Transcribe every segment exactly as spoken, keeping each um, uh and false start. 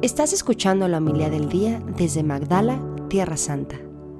Estás escuchando la homilía del día desde Magdala, Tierra Santa.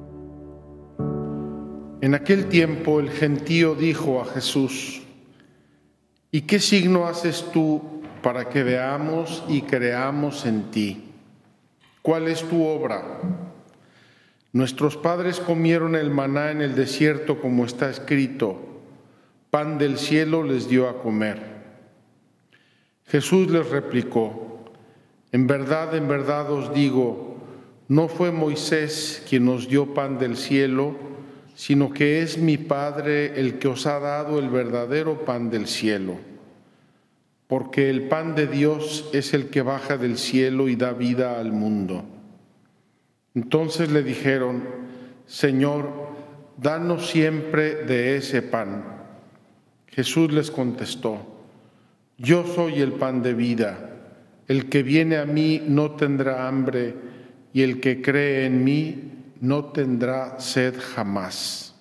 En aquel tiempo el gentío dijo a Jesús: ¿Y qué signo haces tú para que veamos y creamos en ti? ¿Cuál es tu obra? Nuestros padres comieron el maná en el desierto, como está escrito: pan del cielo les dio a comer. Jesús les replicó: En verdad, en verdad os digo, no fue Moisés quien os dio pan del cielo, sino que es mi Padre el que os ha dado el verdadero pan del cielo. Porque el pan de Dios es el que baja del cielo y da vida al mundo. Entonces le dijeron: Señor, danos siempre de ese pan. Jesús les contestó: Yo soy el pan de vida. El que viene a mí no tendrá hambre, y el que cree en mí no tendrá sed jamás.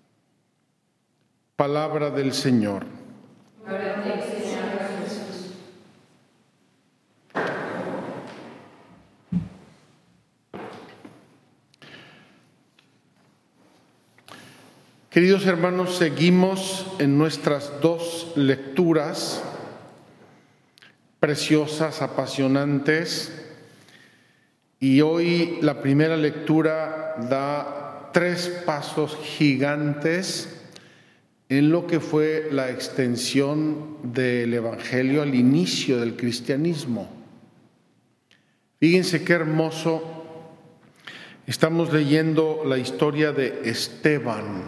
Palabra del Señor. Gloria a ti, Señor Jesús. Queridos hermanos, seguimos en nuestras dos lecturas preciosas, apasionantes, y hoy la primera lectura da tres pasos gigantes en lo que fue la extensión del Evangelio al inicio del cristianismo. Fíjense qué hermoso. Estamos leyendo la historia de Esteban,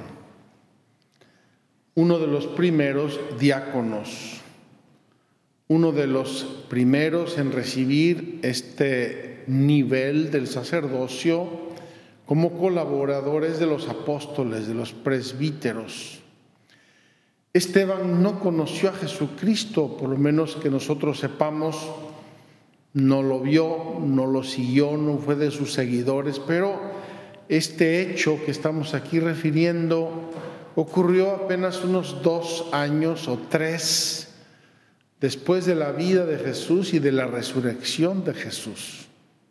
uno de los primeros diáconos, uno de los primeros en recibir este nivel del sacerdocio como colaboradores de los apóstoles, de los presbíteros. Esteban no conoció a Jesucristo, por lo menos que nosotros sepamos, no lo vio, no lo siguió, no fue de sus seguidores, pero este hecho que estamos aquí refiriendo ocurrió apenas unos dos años o tres después de la vida de Jesús y de la resurrección de Jesús.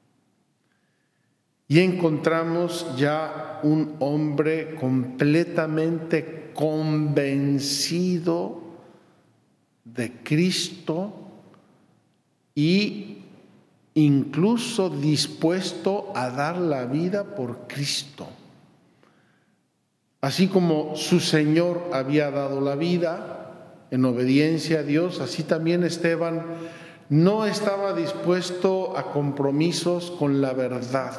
Y encontramos ya un hombre completamente convencido de Cristo y incluso dispuesto a dar la vida por Cristo. Así como su Señor había dado la vida en obediencia a Dios, así también Esteban no estaba dispuesto a compromisos con la verdad.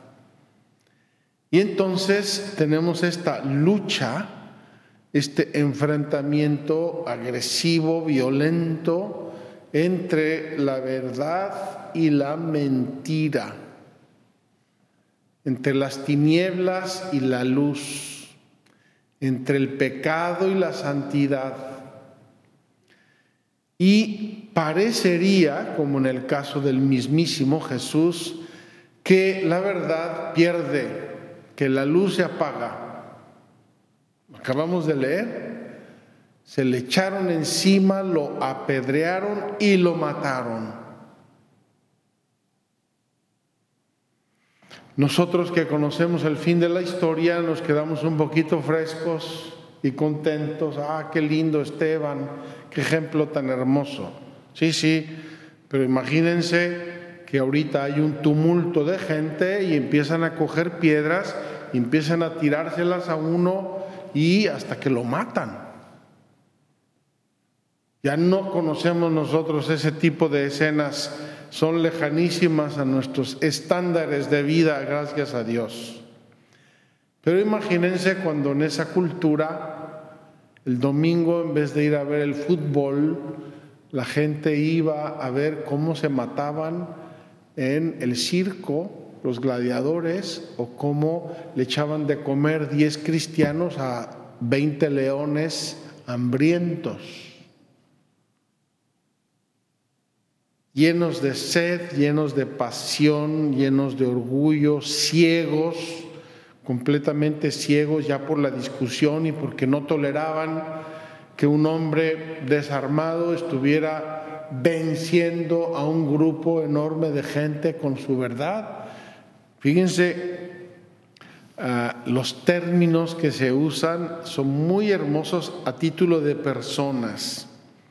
Y entonces tenemos esta lucha, este enfrentamiento agresivo, violento, entre la verdad y la mentira, entre las tinieblas y la luz, entre el pecado y la santidad. Y parecería, como en el caso del mismísimo Jesús, que la verdad pierde, que la luz se apaga. Acabamos de leer, se le echaron encima, lo apedrearon y lo mataron. Nosotros que conocemos el fin de la historia nos quedamos un poquito frescos y contentos. Ah, qué lindo Esteban, qué ejemplo tan hermoso. Sí, sí, pero imagínense que ahorita hay un tumulto de gente y empiezan a coger piedras y empiezan a tirárselas a uno y hasta que lo matan. Ya no conocemos nosotros ese tipo de escenas, son lejanísimas a nuestros estándares de vida, gracias a Dios. Pero imagínense cuando en esa cultura, el domingo, en vez de ir a ver el fútbol, la gente iba a ver cómo se mataban en el circo los gladiadores, o cómo le echaban de comer diez cristianos a veinte leones hambrientos, llenos de sed, llenos de pasión, llenos de orgullo, ciegos, completamente ciegos ya por la discusión y porque no toleraban que un hombre desarmado estuviera venciendo a un grupo enorme de gente con su verdad. Fíjense, uh, los términos que se usan son muy hermosos a título de personas.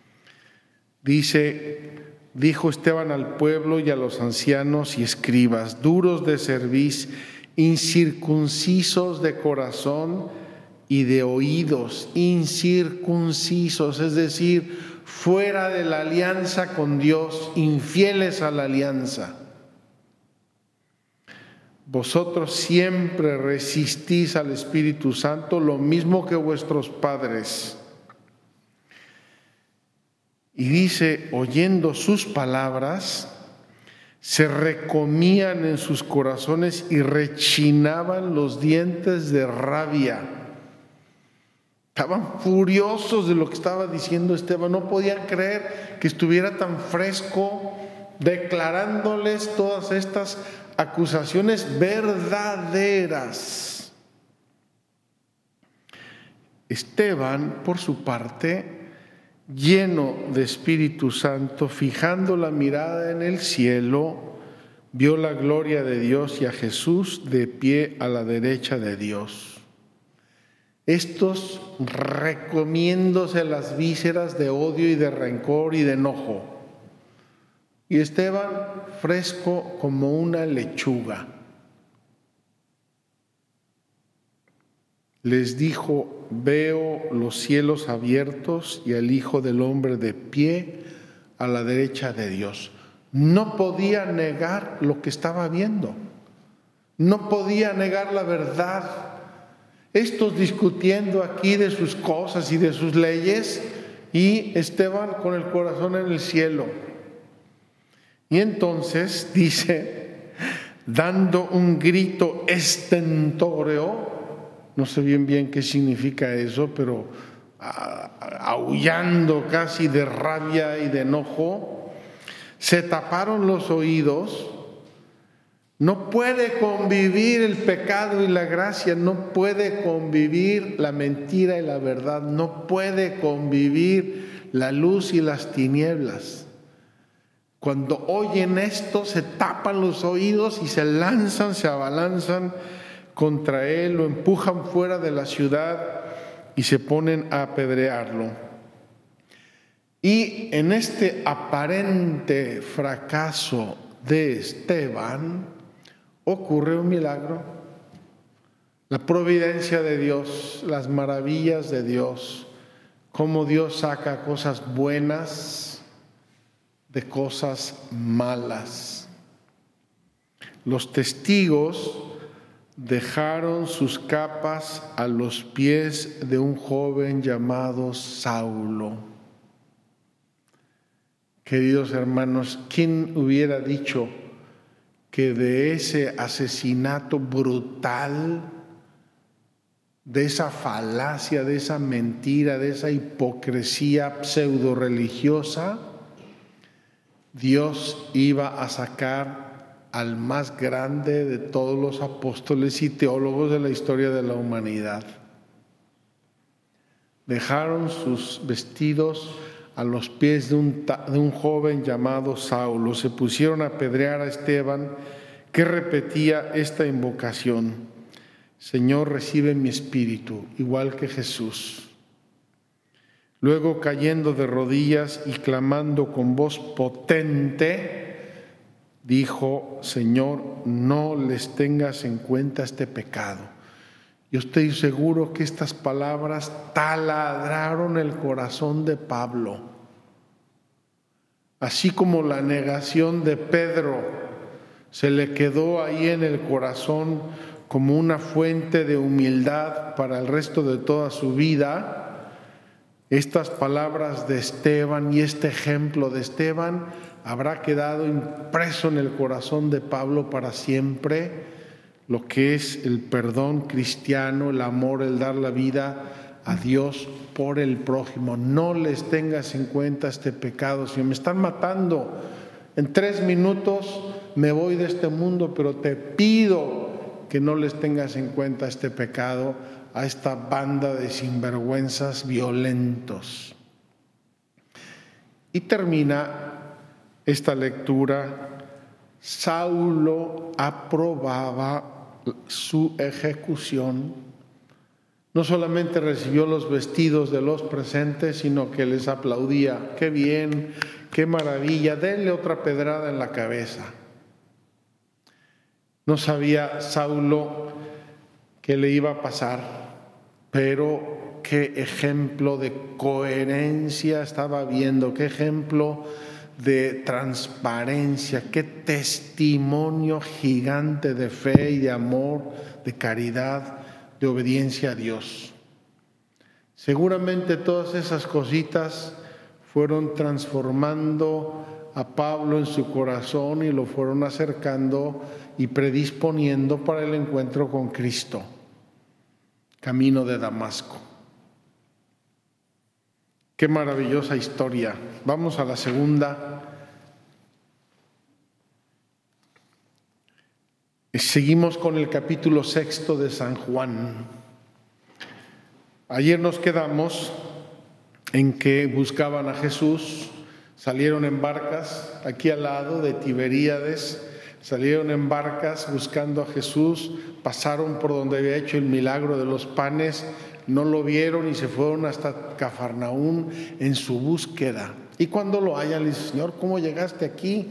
Dice, dijo Esteban al pueblo y a los ancianos y escribas, duros de cerviz, incircuncisos de corazón y de oídos, incircuncisos, es decir, fuera de la alianza con Dios, infieles a la alianza. Vosotros siempre resistís al Espíritu Santo, lo mismo que vuestros padres. Y dice, oyendo sus palabras, se recomían en sus corazones y rechinaban los dientes de rabia. Estaban furiosos de lo que estaba diciendo Esteban, no podían creer que estuviera tan fresco declarándoles todas estas acusaciones verdaderas. Esteban, por su parte, lleno de Espíritu Santo, fijando la mirada en el cielo, vio la gloria de Dios y a Jesús de pie a la derecha de Dios. Estos recomiéndose las vísceras de odio y de rencor y de enojo. Y Esteban fresco como una lechuga. Les dijo, veo los cielos abiertos y al Hijo del Hombre de pie a la derecha de Dios. No podía negar lo que estaba viendo. No podía negar la verdad. Estos discutiendo aquí de sus cosas y de sus leyes y Esteban con el corazón en el cielo. Y entonces dice, dando un grito estentóreo, no sé bien bien qué significa eso, pero aullando casi de rabia y de enojo, se taparon los oídos. No puede convivir el pecado y la gracia, no puede convivir la mentira y la verdad, no puede convivir la luz y las tinieblas. Cuando oyen esto, se tapan los oídos y se lanzan, se abalanzan contra él, lo empujan fuera de la ciudad y se ponen a apedrearlo. Y en este aparente fracaso de Esteban, ocurre un milagro. La providencia de Dios, las maravillas de Dios, cómo Dios saca cosas buenas de cosas malas. Los testigos dejaron sus capas a los pies de un joven llamado Saulo. Queridos hermanos, ¿quién hubiera dicho que de ese asesinato brutal, de esa falacia, de esa mentira, de esa hipocresía pseudo religiosa, Dios iba a sacar al más grande de todos los apóstoles y teólogos de la historia de la humanidad? Dejaron sus vestidos a los pies de un, de un joven llamado Saulo. Se pusieron a apedrear a Esteban, que repetía esta invocación: Señor, recibe mi espíritu, igual que Jesús. Luego, cayendo de rodillas y clamando con voz potente, dijo: Señor, no les tengas en cuenta este pecado. Yo estoy seguro que estas palabras taladraron el corazón de Pablo, así como la negación de Pedro se le quedó ahí en el corazón como una fuente de humildad para el resto de toda su vida. Estas palabras de Esteban y este ejemplo de Esteban habrá quedado impreso en el corazón de Pablo para siempre, lo que es el perdón cristiano, el amor, el dar la vida a Dios por el prójimo. No les tengas en cuenta este pecado. Si me están matando, en tres minutos me voy de este mundo, pero te pido que no les tengas en cuenta este pecado a esta banda de sinvergüenzas violentos. Y termina esta lectura: Saulo aprobaba su ejecución. No solamente recibió los vestidos de los presentes, sino que les aplaudía. ¡Qué bien! ¡Qué maravilla! Denle otra pedrada en la cabeza. No sabía Saulo qué le iba a pasar, pero qué ejemplo de coherencia estaba viendo, qué ejemplo de transparencia, qué testimonio gigante de fe y de amor, de caridad, de obediencia a Dios. Seguramente todas esas cositas fueron transformando a Pablo en su corazón y lo fueron acercando y predisponiendo para el encuentro con Cristo, camino de Damasco. Qué maravillosa historia. Vamos a la segunda. Seguimos con el capítulo sexto de San Juan. Ayer nos quedamos en que buscaban a Jesús, salieron en barcas, aquí al lado de Tiberíades, salieron en barcas buscando a Jesús, pasaron por donde había hecho el milagro de los panes, no lo vieron y se fueron hasta Cafarnaún en su búsqueda. Y cuando lo hallan, le dice: Señor, ¿cómo llegaste aquí?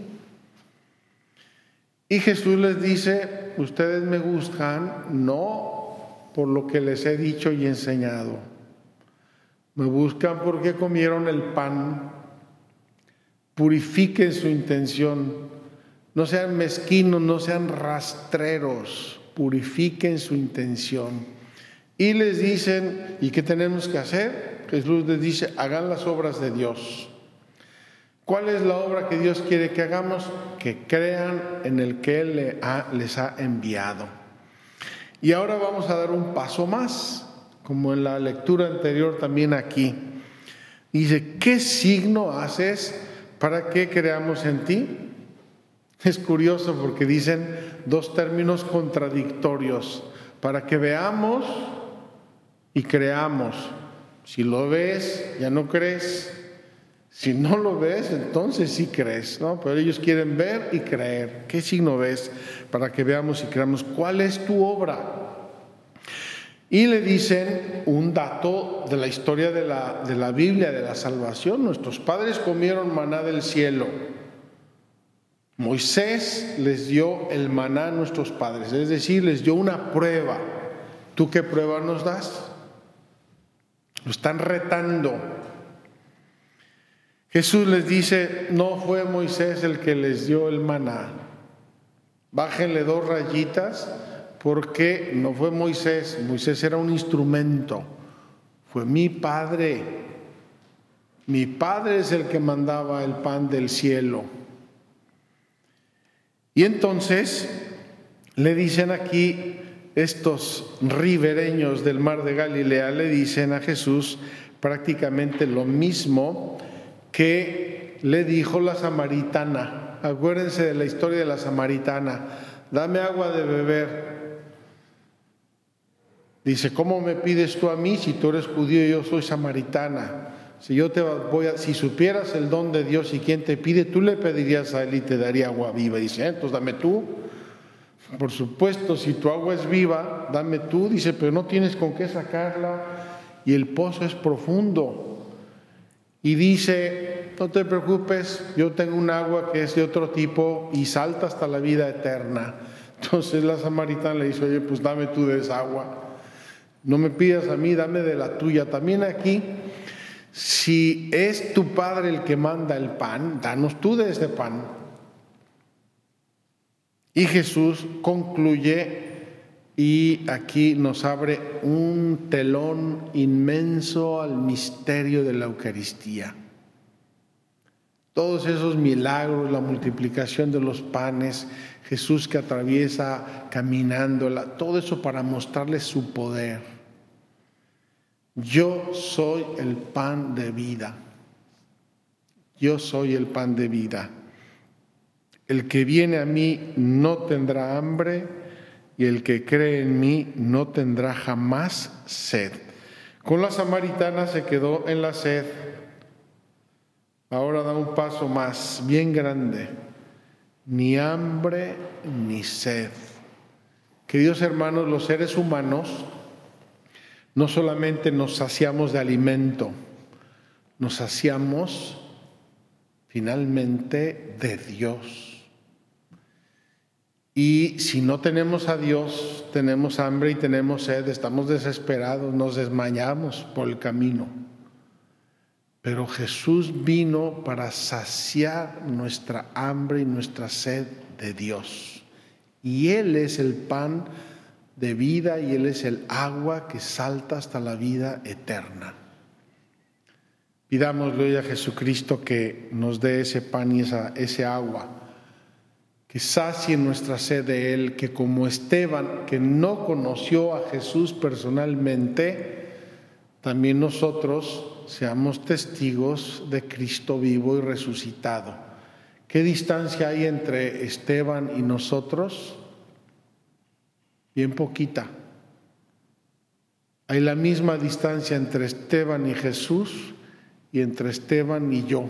Y Jesús les dice: ustedes me buscan no por lo que les he dicho y enseñado, me buscan porque comieron el pan. Purifiquen su intención, no sean mezquinos, no sean rastreros, purifiquen su intención. Y les dicen: ¿y qué tenemos que hacer? Jesús les dice: hagan las obras de Dios. ¿Cuál es la obra que Dios quiere que hagamos? Que crean en el que Él les ha enviado. Y ahora vamos a dar un paso más, como en la lectura anterior también aquí. Dice: ¿qué signo haces para que creamos en ti? Es curioso porque dicen dos términos contradictorios: para que veamos y creamos. Si lo ves, ya no crees. Si no lo ves, entonces sí crees, ¿no? Pero ellos quieren ver y creer. ¿Qué signo ves para que veamos y creamos? ¿Cuál es tu obra? Y le dicen un dato de la historia de la, de la Biblia, de la salvación. Nuestros padres comieron maná del cielo. Moisés les dio el maná a nuestros padres, es decir, les dio una prueba. ¿Tú qué prueba nos das? Lo están retando. Jesús les dice: no fue Moisés el que les dio el maná. Bájenle dos rayitas, porque no fue Moisés. Moisés era un instrumento. Fue mi Padre. Mi Padre es el que mandaba el pan del cielo. Y entonces le dicen aquí estos ribereños del mar de Galilea, le dicen a Jesús prácticamente lo mismo que le dijo la samaritana. Acuérdense de la historia de la samaritana: dame agua de beber. Dice: ¿cómo me pides tú a mí si tú eres judío y yo soy samaritana? Si yo te voy a, si supieras el don de Dios y quién te pide, tú le pedirías a él y te daría agua viva. Dice: entonces dame tú. Por supuesto, si tu agua es viva, dame tú. Dice: pero no tienes con qué sacarla y el pozo es profundo. Y dice: no te preocupes, yo tengo un agua que es de otro tipo y salta hasta la vida eterna. Entonces la samaritana le dice: oye, pues dame tú de esa agua. No me pidas a mí, dame de la tuya. También aquí, si es tu Padre el que manda el pan, danos tú de ese pan. Y Jesús concluye, y aquí nos abre un telón inmenso al misterio de la Eucaristía. Todos esos milagros, la multiplicación de los panes, Jesús que atraviesa caminando, todo eso para mostrarles su poder. Yo soy el pan de vida. Yo soy el pan de vida. El que viene a mí no tendrá hambre, y el que cree en mí no tendrá jamás sed. Con la samaritana se quedó en la sed. Ahora da un paso más, bien grande. Ni hambre ni sed. Queridos hermanos, los seres humanos no solamente nos saciamos de alimento, nos saciamos finalmente de Dios. Y si no tenemos a Dios, tenemos hambre y tenemos sed, estamos desesperados, nos desmayamos por el camino. Pero Jesús vino para saciar nuestra hambre y nuestra sed de Dios. Y Él es el pan de vida y Él es el agua que salta hasta la vida eterna. Pidámosle hoy a Jesucristo que nos dé ese pan y esa, ese agua, que sacie nuestra sed de Él, que como Esteban, que no conoció a Jesús personalmente, también nosotros seamos testigos de Cristo vivo y resucitado. ¿Qué distancia hay entre Esteban y nosotros? Bien poquita. Hay la misma distancia entre Esteban y Jesús y entre Esteban y yo.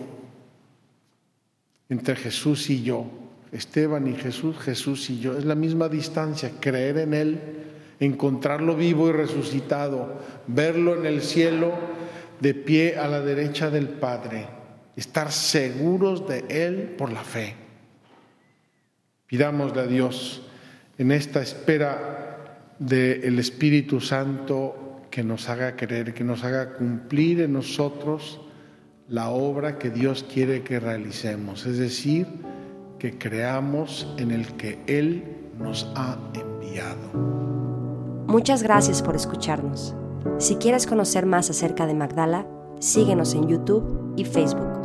Entre Jesús y yo. Esteban y Jesús, Jesús y yo. Es la misma distancia. Creer en Él, encontrarlo vivo y resucitado, verlo en el cielo de pie a la derecha del Padre, estar seguros de Él por la fe. Pidámosle a Dios en esta espera del Espíritu Santo que nos haga creer, que nos haga cumplir en nosotros la obra que Dios quiere que realicemos, es decir, que creamos en el que Él nos ha enviado. Muchas gracias por escucharnos. Si quieres conocer más acerca de Magdala, síguenos en YouTube y Facebook.